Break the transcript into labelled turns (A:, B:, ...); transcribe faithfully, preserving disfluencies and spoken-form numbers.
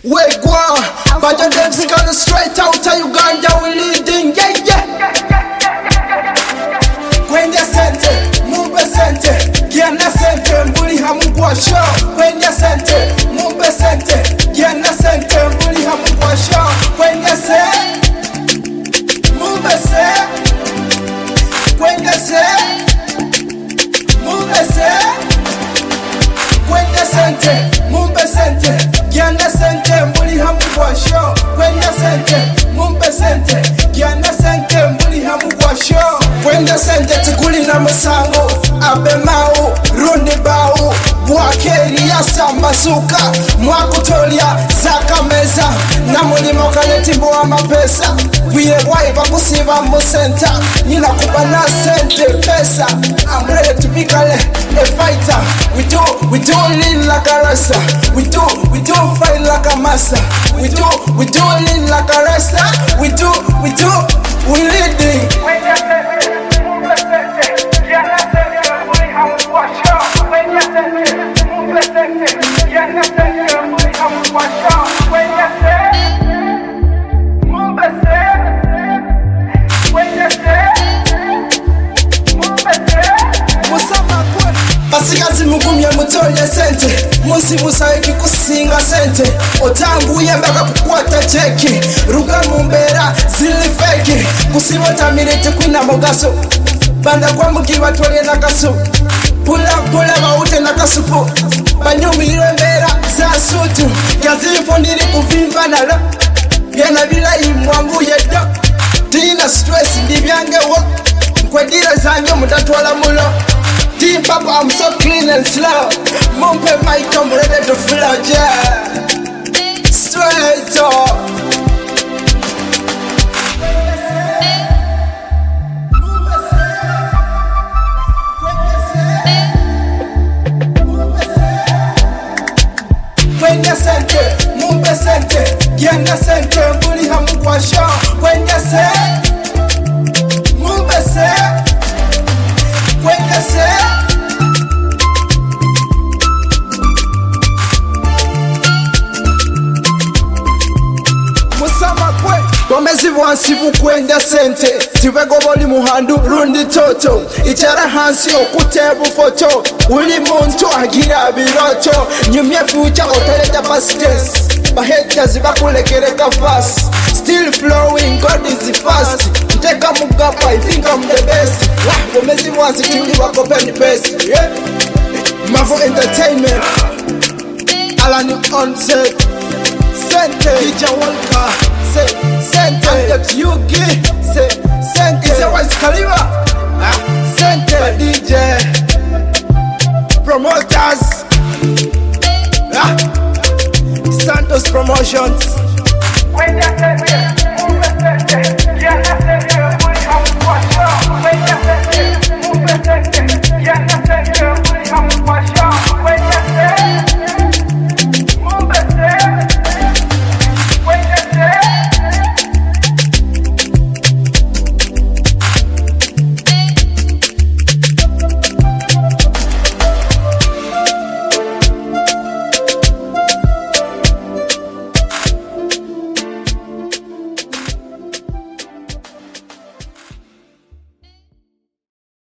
A: Wait, go on. But your dance got straight out of Uganda, we leading, yeah, yeah. Kwenye sente, mumbe sente, kiana sente, mbuli hamu kwa show. Kwenye sente, mumbe sente, kiana sente, mbuli hamu kwa show. Kwenye se, mumbe se, kwenye se, mumbe se, kwenye sente, mumbe sente, kiana sente, mbuli hamu kwa show. Kwenye sente, mumbe sente, kiana sente, mbuli hamu kwa show. Kwenye sente tikuli na musango, abe mau, rundi bau, bwakeri ya sambazuka, mwakutolia zaka meza, na mulimo kaneti mbuwa mapesa. Wiye waiva kusiva musenta, nina kubana sente pesa. I'm ready to be kale, a fighter. We do, we do lean like a rasta. We do, we do fight like a master. We do, we do lean like a rasta. We do, we do, we leading. Basikazi mugumya mutoye sente, munsi musaye kikusinga sente. Otanguye mbaka kukwata cheki, ruga mumbera zili feki. Kusibota mirete kwina mugaso, banda kwa mugiba tole na kasu. Pula pula baute na kasupu, banyumire mbera za sutu. Yazifo nili kuvimba nalo, yena bila imwangu yedo. Tina stress ndibyange wo, mkwedire zanyo mutatwala mulo. Team Papa, I'm so clean and slow. Mumpe mic, I'm ready to flow, yeah. Straight up. Kwenye sente, mumpe sente, kiana sente, mbuli hamu kwa show. Kwenye se, mumpe se, kwenye se. Bomezi bwansi bukwenda sente, tibego boli muhandu rundi toto. Ichara hansi okutebu foto, uli muntu agira biroto. Nyumye future oteleta past tense, bahaters bakulekereka fast. Still flowing, God is fast. Nteka mugapa, I think I'm the best. Wah, bomezi bwansi tuli wako penny best, yeah. Mavo Entertainment, Alani on set. Sente, Ija Walker, say Sente, that you give, say Sente, it's a Wiz Khalifa, ah, Sente, D J, promoters, ah, Santos Promotions.